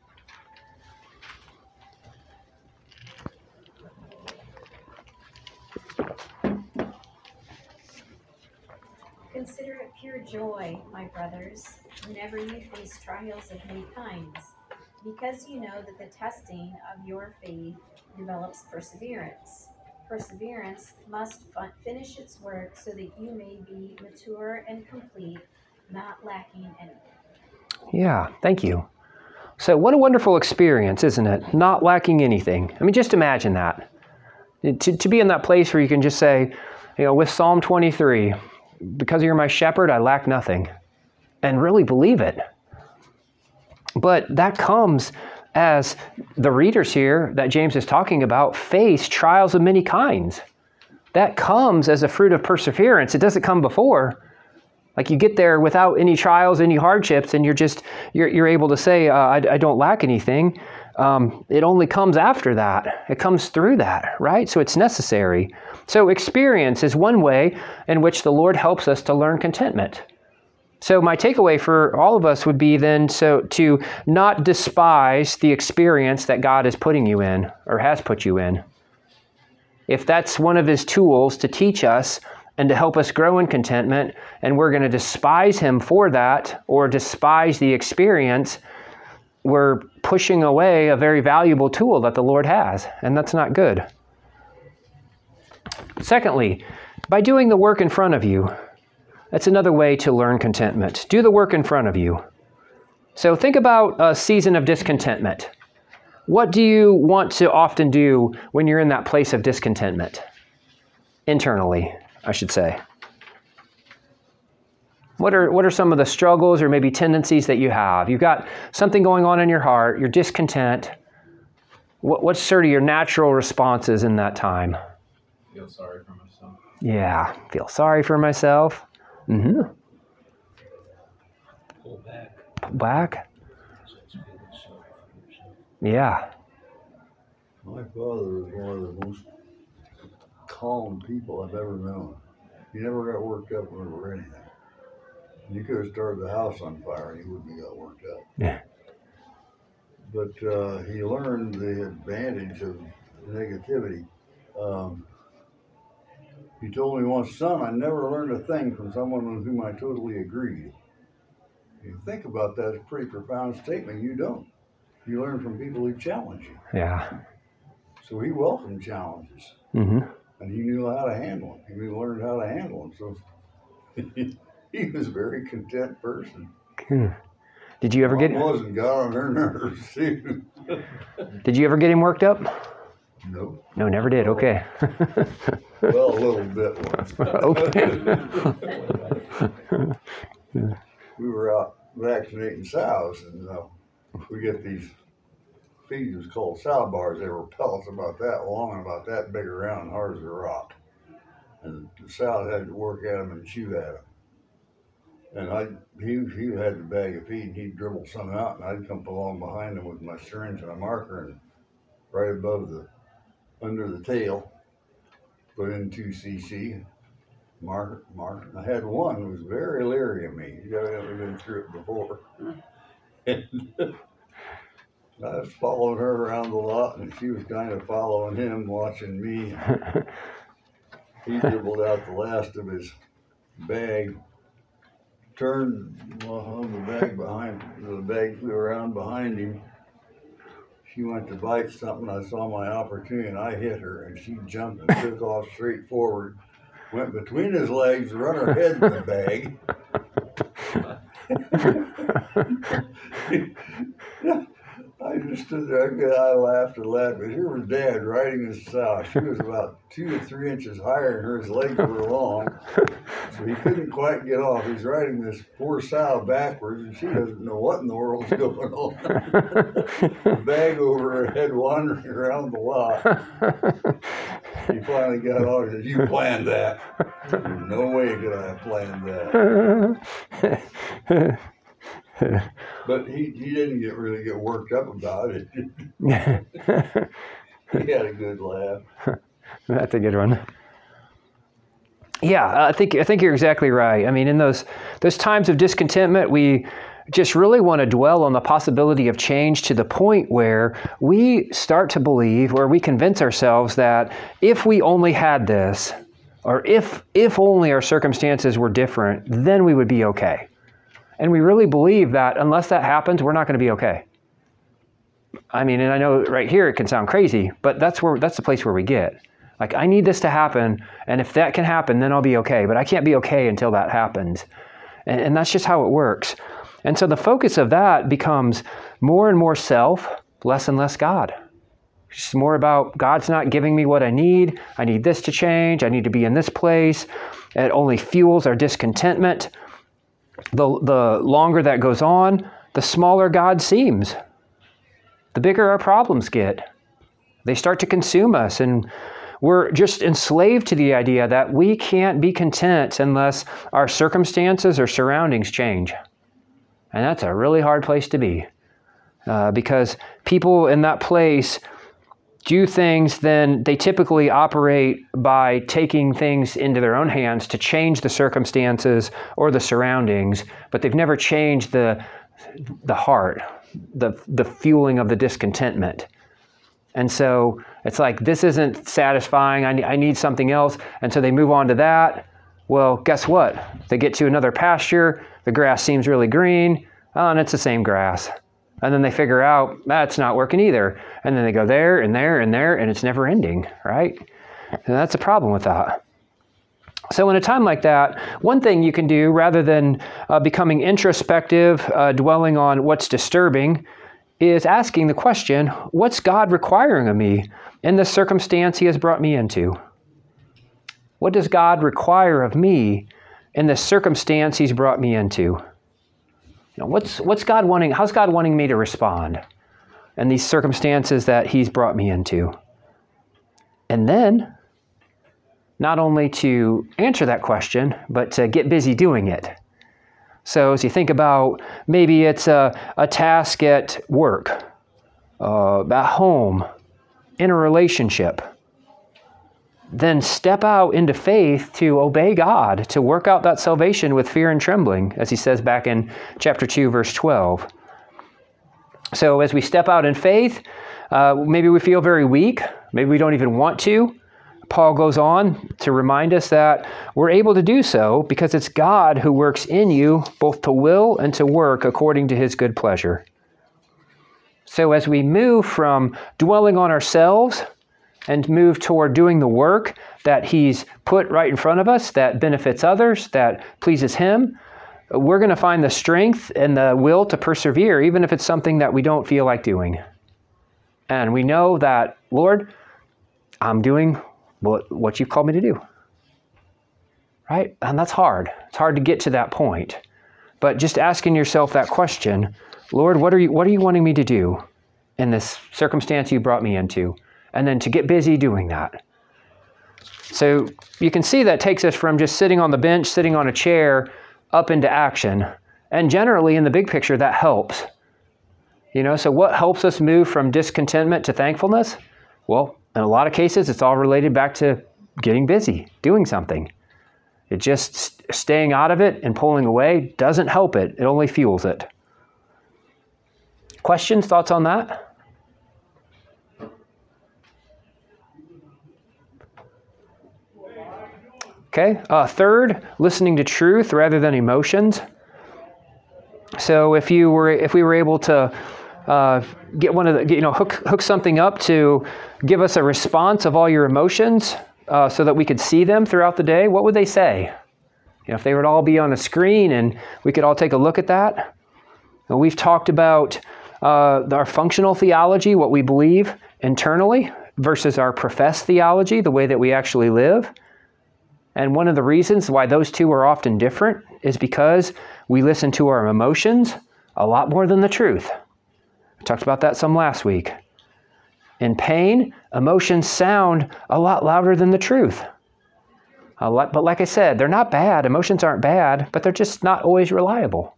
Consider it pure joy, my brothers, whenever you face trials of many kinds, because you know that the testing of your faith develops perseverance. Perseverance must finish its work so that you may be mature and complete, not lacking anything.
Yeah, thank you. So what a wonderful experience, isn't it? Not lacking anything. I mean, just imagine that. To be in that place where you can just say, with Psalm 23, because you're my shepherd, I lack nothing. And really believe it. But that comes as the readers here that James is talking about face trials of many kinds. That comes as a fruit of perseverance. It doesn't come before. Like you get there without any trials, any hardships, and you're able to say, I don't lack anything. It only comes after that. It comes through that, right? So it's necessary. So experience is one way in which the Lord helps us to learn contentment. So my takeaway for all of us would be then to not despise the experience that God is putting you in or has put you in. If that's one of his tools to teach us and to help us grow in contentment, and we're going to despise him for that or despise the experience, we're pushing away a very valuable tool that the Lord has, and that's not good. Secondly, by doing the work in front of you, that's another way to learn contentment. Do the work in front of you. So think about a season of discontentment. What do you want to often do when you're in that place of discontentment? Internally, I should say. What are some of the struggles or maybe tendencies that you have? You've got something going on in your heart, you're discontent. What's sort of your natural responses in that time?
Feel sorry for myself.
Yeah, feel sorry for myself. Mm-hmm.
Pull back.
Pull back.
So it's feeling sorry for yourself.
Yeah.
My father was one of the most calm people I've ever known. He never got worked up over anything. You could have started the house on fire and he wouldn't have got worked up.
Yeah.
But he learned the advantage of negativity. He told me once, son, I never learned a thing from someone with whom I totally agreed. You think about that, it's a pretty profound statement. You don't. You learn from people who challenge you.
Yeah.
So he welcomed challenges,
Mm-hmm.
and he knew how to handle them. He learned how to handle them. So he was a very content person.
Did you ever get?
Mom wasn't, got on her nerves too.
Did you ever get him worked up?
No.
No, never did. Okay.
Well, a little bit once.
Okay.
We were out vaccinating sows, and we get these feeds, it was called sow bars. They were pellets about that long and about that big around, hard as a rock. And the sows had to work at them and chew at them. And he had the bag of feed, and he'd dribble some out, and I'd come along behind him with my syringe and a marker, and right above under the tail, put in 2 cc, mark. I had one who was very leery of me. He's evidently been through it before. And I was following her around the lot, and she was kind of following him, watching me. He dribbled out the last of his bag, turned on the bag flew around behind him. She went to bite something. I saw my opportunity, and I hit her, and she jumped and took off straight forward, went between his legs, run her head in the bag. I just stood there. I laughed and laughed. But here was Dad riding his sow. She was about 2 or 3 inches higher, and her legs were long, so he couldn't quite get off. He's riding this poor sow backwards, and she doesn't know what in the world's going on. The bag over her head, wandering around the lot. He finally got off. He said, "You planned that." There's no way could I have planned that. But he didn't really get worked up about it. He had a good laugh.
That's a good one. Yeah, I think you're exactly right. I mean, in those times of discontentment, we just really want to dwell on the possibility of change to the point where we start to believe, or we convince ourselves that if we only had this, or if only our circumstances were different, then we would be okay. And we really believe that unless that happens, we're not going to be okay. I mean, and I know right here it can sound crazy, but that's the place where we get. Like, I need this to happen, and if that can happen, then I'll be okay. But I can't be okay until that happens. And that's just how it works. And so the focus of that becomes more and more self, less and less God. It's more about God's not giving me what I need. I need this to change. I need to be in this place. It only fuels our discontentment. The longer that goes on, the smaller God seems. The bigger our problems get. They start to consume us, and we're just enslaved to the idea that we can't be content unless our circumstances or surroundings change. And that's a really hard place to be, because people in that place do things, then they typically operate by taking things into their own hands to change the circumstances or the surroundings, but they've never changed the heart, the fueling of the discontentment. And so it's like, this isn't satisfying, I need something else, and so they move on to that. Well, guess what? They get to another pasture, the grass seems really green, and it's the same grass. And then they figure out, that's not working either. And then they go there and there and there, and it's never ending, right? And that's a problem with that. So in a time like that, one thing you can do, rather than becoming introspective, dwelling on what's disturbing, is asking the question, what's God requiring of me in the circumstance He has brought me into? What does God require of me in the circumstance He's brought me into? You know, what's God wanting? How's God wanting me to respond in these circumstances that He's brought me into? And then, not only to answer that question, but to get busy doing it. So as you think about, maybe it's a task at work, at home, in a relationship, then step out into faith to obey God, to work out that salvation with fear and trembling, as He says back in chapter 2, verse 12. So as we step out in faith, maybe we feel very weak, maybe we don't even want to, Paul goes on to remind us that we're able to do so because it's God who works in you both to will and to work according to his good pleasure. So as we move from dwelling on ourselves and move toward doing the work that he's put right in front of us, that benefits others, that pleases him, we're going to find the strength and the will to persevere, even if it's something that we don't feel like doing. And we know that, Lord, I'm doing what you've called me to do. Right? And that's hard. It's hard to get to that point. But just asking yourself that question, Lord, what are you wanting me to do in this circumstance you brought me into? And then to get busy doing that. So you can see that takes us from just sitting on the bench, sitting on a chair, up into action. And generally, in the big picture, that helps. So what helps us move from discontentment to thankfulness? Well, in a lot of cases, it's all related back to getting busy, doing something. It just staying out of it and pulling away doesn't help it. It only fuels it. Questions, thoughts on that? Okay. Third, listening to truth rather than emotions. So if we were able to get one of the, hook something up to give us a response of all your emotions so that we could see them throughout the day, what would they say? If they would all be on a screen and we could all take a look at that. And we've talked about our functional theology, what we believe internally, versus our professed theology, the way that we actually live. And one of the reasons why those two are often different is because we listen to our emotions a lot more than the truth. I talked about that some last week. In pain, emotions sound a lot louder than the truth. But like I said, they're not bad. Emotions aren't bad, but they're just not always reliable.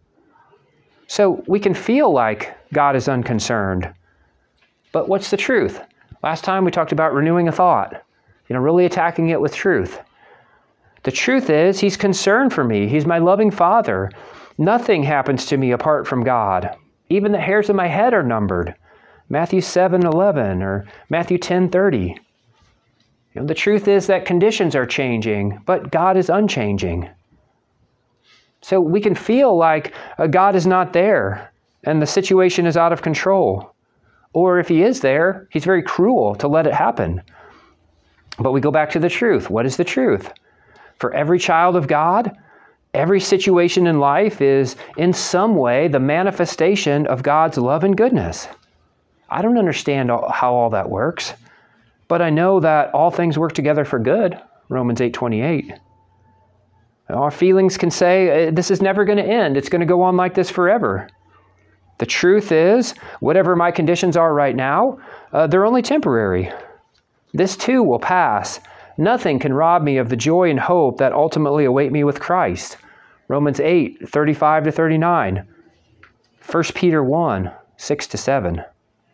So we can feel like God is unconcerned. But what's the truth? Last time we talked about renewing a thought, really attacking it with truth. The truth is, he's concerned for me. He's my loving Father. Nothing happens to me apart from God. Even the hairs of my head are numbered. Matthew 7:11 or Matthew 10:30. The truth is that conditions are changing, but God is unchanging. So we can feel like God is not there and the situation is out of control. Or if he is there, he's very cruel to let it happen. But we go back to the truth. What is the truth? For every child of God, every situation in life is in some way the manifestation of God's love and goodness. I don't understand how all that works, but I know that all things work together for good, Romans 8:28. Our feelings can say, this is never going to end. It's going to go on like this forever. The truth is, whatever my conditions are right now, they're only temporary. This too will pass. Nothing can rob me of the joy and hope that ultimately await me with Christ. Romans 8:35-39. 1 Peter 1:6-7.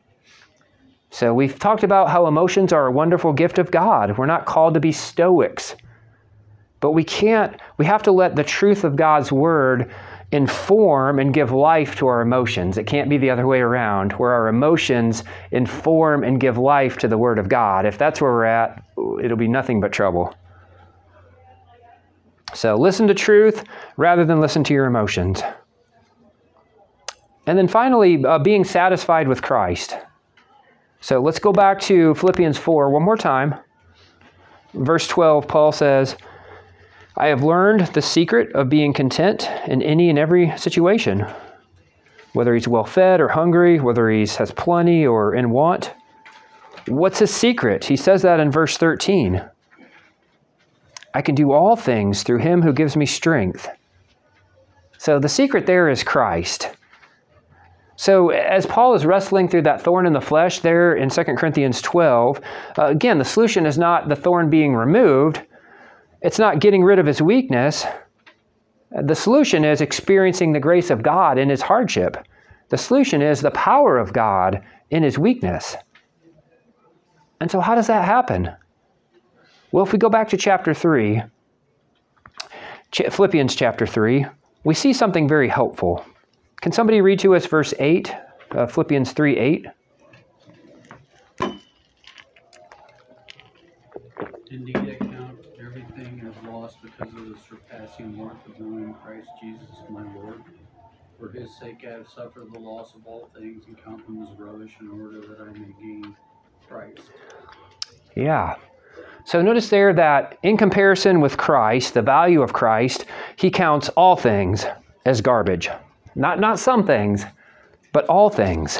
So we've talked about how emotions are a wonderful gift of God. We're not called to be stoics. But we have to let the truth of God's word inform and give life to our emotions. It can't be the other way around, where our emotions inform and give life to the word of God. If that's where we're at, it'll be nothing but trouble. So listen to truth rather than listen to your emotions. And then finally, being satisfied with Christ. So let's go back to Philippians 4 one more time. Verse 12, Paul says, I have learned the secret of being content in any and every situation, whether he's well-fed or hungry, whether he has plenty or in want. What's his secret? He says that in verse 13. I can do all things through him who gives me strength. So the secret there is Christ. So as Paul is wrestling through that thorn in the flesh there in 2 Corinthians 12, again, the solution is not the thorn being removed. It's not getting rid of his weakness. The solution is experiencing the grace of God in his hardship. The solution is the power of God in his weakness. And so how does that happen? Well, if we go back to chapter 3, Philippians chapter 3, we see something very helpful. Can somebody read to us verse 8, Philippians 3:8?
Indeed, I count everything as lost because of the surpassing worth of knowing Christ Jesus my Lord. For his sake I have suffered the loss of all things and count them as rubbish in order that I may gain Christ.
Yeah. So notice there that in comparison with Christ, the value of Christ, he counts all things as garbage. Not some things, but all things.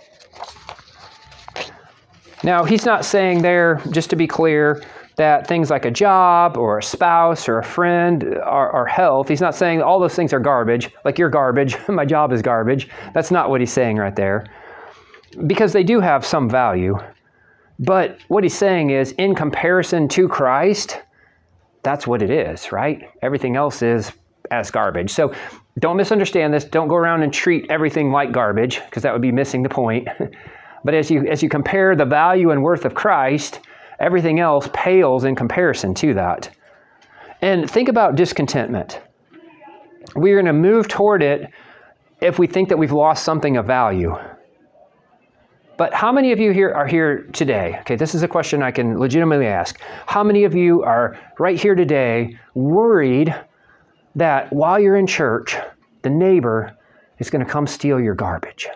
Now, he's not saying there, just to be clear, that things like a job or a spouse or a friend or health, he's not saying all those things are garbage, like you're garbage, my job is garbage. That's not what he's saying right there. Because they do have some value. But what he's saying is, in comparison to Christ, that's what it is, right? Everything else is as garbage. So don't misunderstand this. Don't go around and treat everything like garbage, because that would be missing the point. But as you compare the value and worth of Christ, everything else pales in comparison to that. And think about discontentment. We're going to move toward it if we think that we've lost something of value. But how many of you here are here today? Okay, this is a question I can legitimately ask. How many of you are right here today worried that while you're in church, the neighbor is going to come steal your garbage?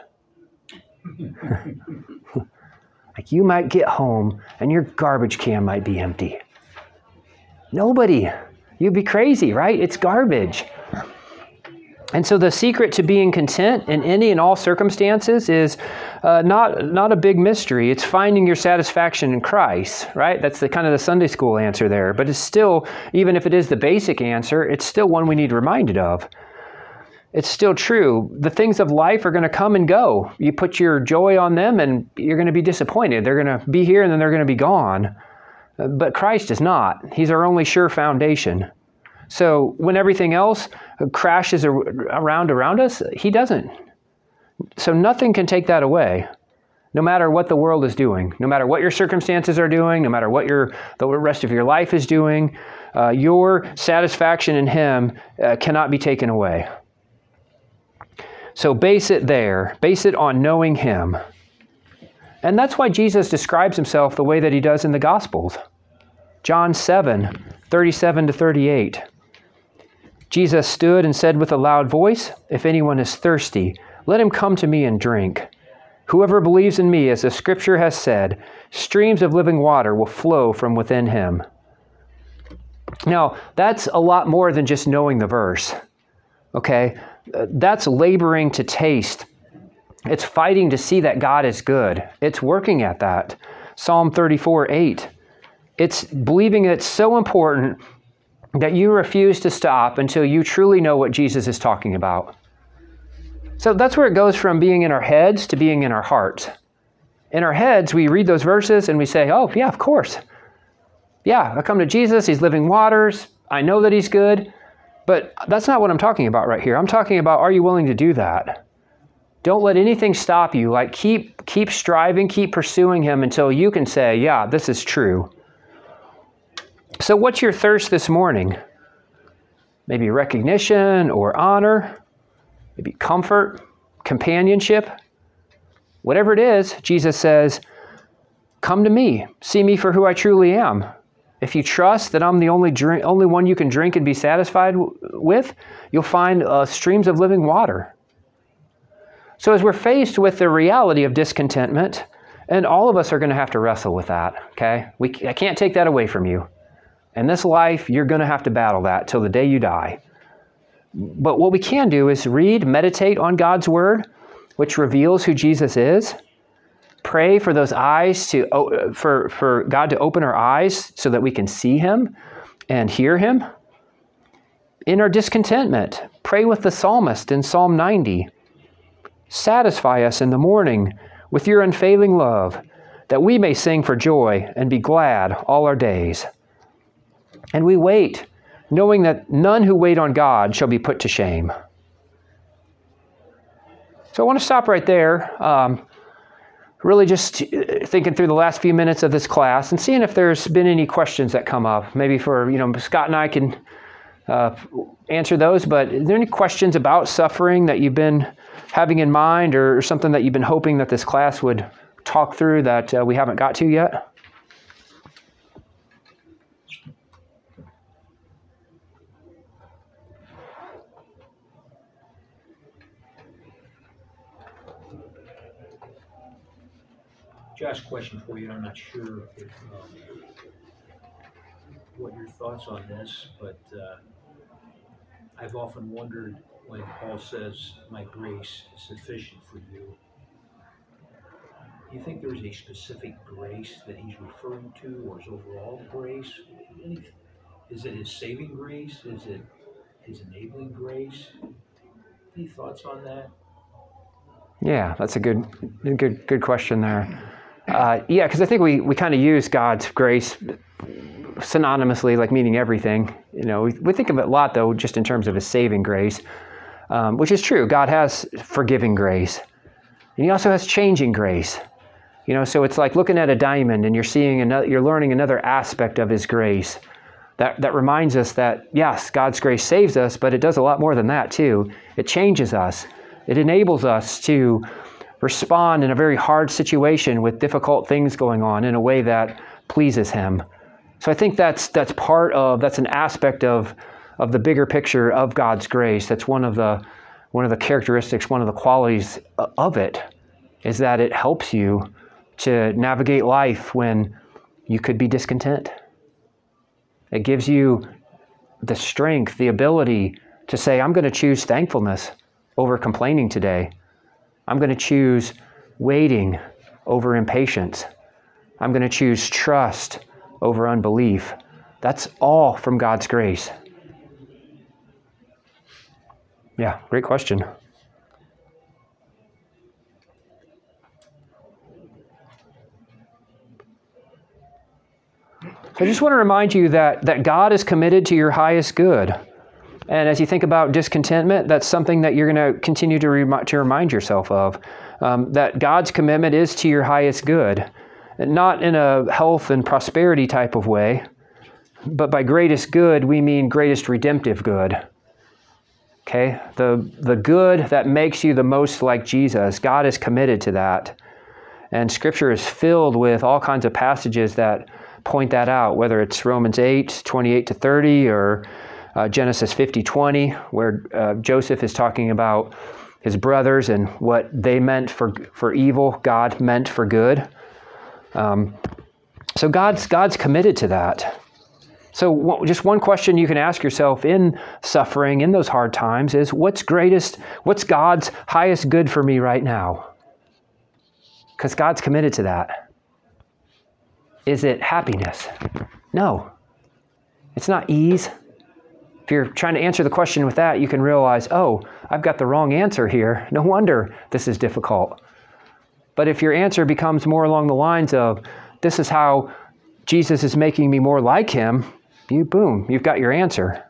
Like you might get home and your garbage can might be empty. Nobody. You'd be crazy, right? It's garbage. And so the secret to being content in any and all circumstances is not a big mystery. It's finding your satisfaction in Christ, right? That's the kind of the Sunday school answer there. But it's still, even if it is the basic answer, it's still one we need reminded of. It's still true. The things of life are going to come and go. You put your joy on them and you're going to be disappointed. They're going to be here and then they're going to be gone. But Christ is not. He's our only sure foundation. So when everything else crashes around us, he doesn't. So nothing can take that away, no matter what the world is doing, no matter what your circumstances are doing, no matter what the rest of your life is doing, your satisfaction in him cannot be taken away. So base it there. Base it on knowing him. And that's why Jesus describes himself the way that he does in the Gospels. John 7:37-38. Jesus stood and said with a loud voice, "If anyone is thirsty, let him come to me and drink. Whoever believes in me, as the scripture has said, streams of living water will flow from within him." Now, that's a lot more than just knowing the verse. Okay? That's laboring to taste. It's fighting to see that God is good. It's working at that. Psalm 34:8. It's believing it's so important that you refuse to stop until you truly know what Jesus is talking about. So that's where it goes from being in our heads to being in our hearts. In our heads, we read those verses and we say, oh, yeah, of course. Yeah, I come to Jesus. He's living waters. I know that he's good. But that's not what I'm talking about right here. I'm talking about, are you willing to do that? Don't let anything stop you. Like keep striving, keep pursuing him until you can say, yeah, this is true. So what's your thirst this morning? Maybe recognition or honor, maybe comfort, companionship. Whatever it is, Jesus says, come to me, see me for who I truly am. If you trust that I'm the only one you can drink and be satisfied with, you'll find streams of living water. So as we're faced with the reality of discontentment, and all of us are going to have to wrestle with that, okay? I can't take that away from you. In this life, you're going to have to battle that till the day you die. But what we can do is read, meditate on God's word, which reveals who Jesus is. Pray for those eyes for God to open our eyes so that we can see him and hear him. In our discontentment, pray with the psalmist in Psalm 90. Satisfy us in the morning with your unfailing love, that we may sing for joy and be glad all our days. And we wait, knowing that none who wait on God shall be put to shame. So I want to stop right there. Really just thinking through the last few minutes of this class and seeing if there's been any questions that come up. Maybe for, Scott and I can answer those, but are there any questions about suffering that you've been having in mind or something that you've been hoping that this class would talk through that we haven't got to yet?
Josh, question for you. I'm not sure if, what your thoughts on this, but I've often wondered when Paul says, "My grace is sufficient for you." Do you think there's a specific grace that he's referring to, or is overall grace? Is it his saving grace? Is it his enabling grace? Any thoughts on that?
Yeah, that's a good question there. Yeah, because I think we kind of use God's grace synonymously, like meaning everything. We think of it a lot, though, just in terms of his saving grace, which is true. God has forgiving grace, and he also has changing grace. So it's like looking at a diamond, and you're learning another aspect of his grace. That reminds us that, yes, God's grace saves us, but it does a lot more than that, too. It changes us. It enables us to respond in a very hard situation with difficult things going on in a way that pleases him. So I think that's an aspect of the bigger picture of God's grace. That's one of the characteristics, one of the qualities of it, is that it helps you to navigate life when you could be discontent. It gives you the strength, the ability to say, I'm going to choose thankfulness over complaining today. I'm going to choose waiting over impatience. I'm going to choose trust over unbelief. That's all from God's grace. Yeah, great question. I just want to remind you that God is committed to your highest good. And as you think about discontentment, that's something that you're going to continue to remind yourself of, that God's commitment is to your highest good, and not in a health and prosperity type of way, but by greatest good, we mean greatest redemptive good. Okay? The good that makes you the most like Jesus, God is committed to that. And Scripture is filled with all kinds of passages that point that out, whether it's Romans 8, 28 to 30, or Genesis 50:20, where Joseph is talking about his brothers and what they meant for evil, God meant for good. So God's committed to that. So just one question you can ask yourself in suffering, in those hard times, is what's God's highest good for me right now? Because God's committed to that. Is it happiness? No. It's not ease. If you're trying to answer the question with that, you can realize, oh, I've got the wrong answer here. No wonder this is difficult. But if your answer becomes more along the lines of, this is how Jesus is making me more like him, you've got your answer.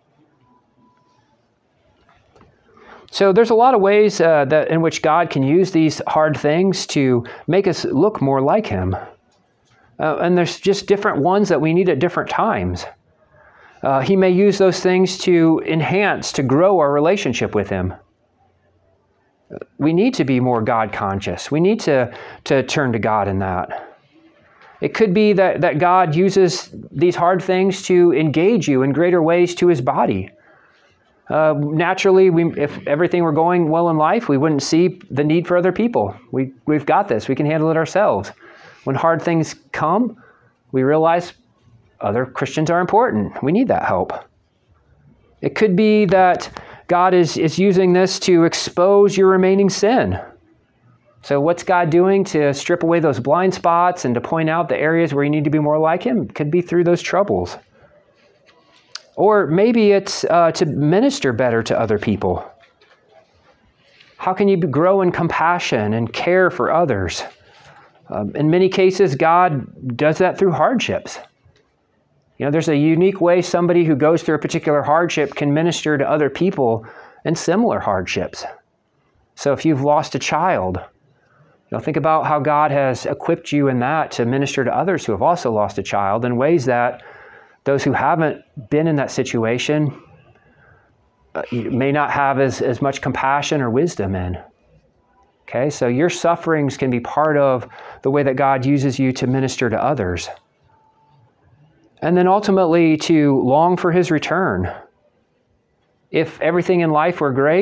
So there's a lot of ways that in which God can use these hard things to make us look more like him. And there's just different ones that we need at different times. He may use those things to enhance, to grow our relationship with him. We need to be more God conscious. We need to turn to God in that. It could be that God uses these hard things to engage you in greater ways to his body. Naturally, if everything were going well in life, we wouldn't see the need for other people. We've got this. We can handle it ourselves. When hard things come, we realize other Christians are important. We need that help. It could be that God is using this to expose your remaining sin. So what's God doing to strip away those blind spots and to point out the areas where you need to be more like him? It could be through those troubles. Or maybe it's to minister better to other people. How can you grow in compassion and care for others? In many cases, God does that through hardships. There's a unique way somebody who goes through a particular hardship can minister to other people in similar hardships. So if you've lost a child, think about how God has equipped you in that to minister to others who have also lost a child in ways that those who haven't been in that situation may not have as much compassion or wisdom in. Okay, so your sufferings can be part of the way that God uses you to minister to others. And then ultimately to long for his return. If everything in life were great,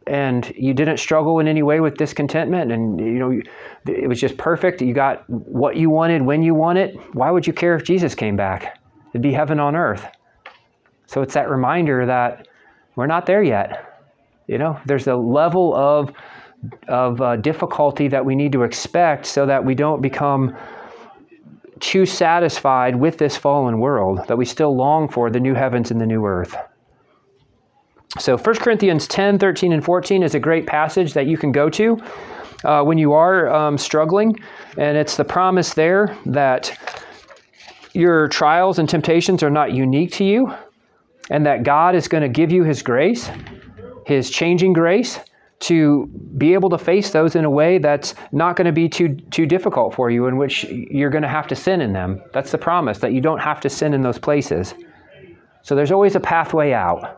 and you didn't struggle in any way with discontentment, and it was just perfect. You got what you wanted when you want it. Why would you care if Jesus came back? It'd be heaven on earth. So it's that reminder that we're not there yet. There's a level of difficulty that we need to expect so that we don't become too satisfied with this fallen world, that we still long for the new heavens and the new earth. So 1 Corinthians 10, 13, and 14 is a great passage that you can go to when you are struggling. And it's the promise there that your trials and temptations are not unique to you, and that God is going to give you His grace, His changing grace, to be able to face those in a way that's not going to be too difficult for you, in which you're going to have to sin in them. That's the promise, that you don't have to sin in those places. So there's always a pathway out.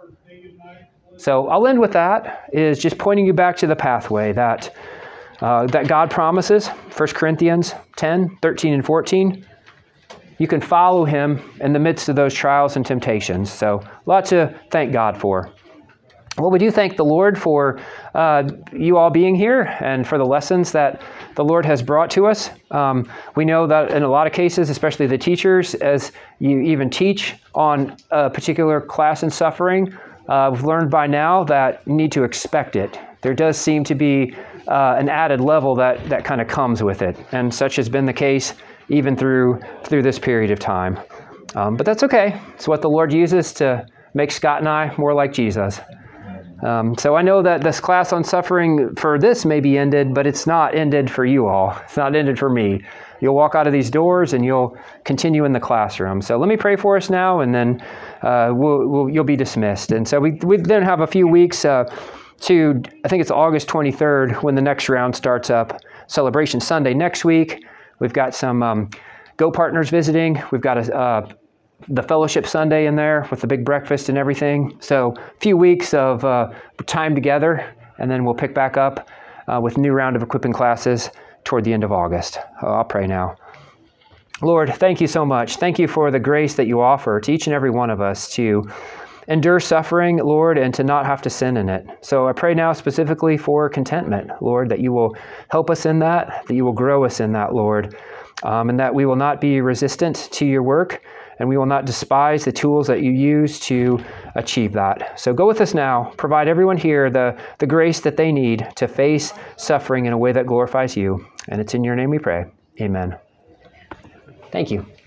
So I'll end with that, is just pointing you back to the pathway that God promises, 1 Corinthians 10, 13, and 14. You can follow Him in the midst of those trials and temptations. So a lot to thank God for. Well, we do thank the Lord for you all being here and for the lessons that the Lord has brought to us. We know that in a lot of cases, especially the teachers, as you even teach on a particular class in suffering, we've learned by now that you need to expect it. There does seem to be an added level that kind of comes with it, and such has been the case even through this period of time. But that's okay. It's what the Lord uses to make Scott and I more like Jesus. So I know that this class on suffering for this may be ended, but it's not ended for you all. It's not ended for me. You'll walk out of these doors and you'll continue in the classroom. So let me pray for us now, and then you'll be dismissed. And so we then have a few weeks to, I think it's August 23rd, when the next round starts up. Celebration Sunday next week. We've got some Go Partners visiting. We've got the Fellowship Sunday in there with the big breakfast and everything. So a few weeks of time together, and then we'll pick back up with a new round of equipping classes toward the end of August. I'll pray now. Lord, thank you so much. Thank you for the grace that you offer to each and every one of us to endure suffering, Lord, and to not have to sin in it. So I pray now specifically for contentment, Lord, that you will help us in that you will grow us in that, Lord, and that we will not be resistant to your work, and we will not despise the tools that you use to achieve that. So go with us now. Provide everyone here the grace that they need to face suffering in a way that glorifies you. And it's in your name we pray. Amen. Thank you.